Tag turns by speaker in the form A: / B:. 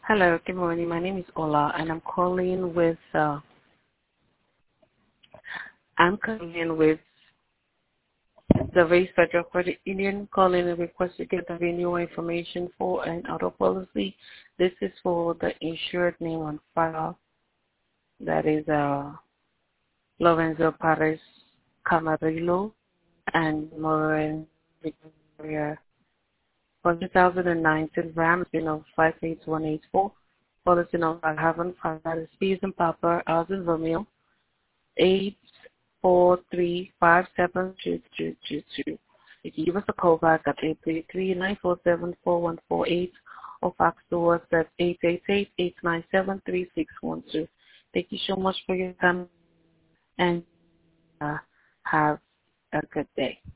A: Hello, good morning. My name is Ola, and I'm calling in with the Race Federal Credit Union, calling in request to get the renewal information for an auto policy. This is for the insured name on file. That is Lorenzo Paris Camarillo and Moran Victoria. For 2009 Ram, 58184. Policy number I haven't provided Speeds and Papa, Alvin Romeo, 843572222. You can give us a call back at 833-947-4148 or fax to us at 888-897-3612. Thank you so much for your time and have a good day.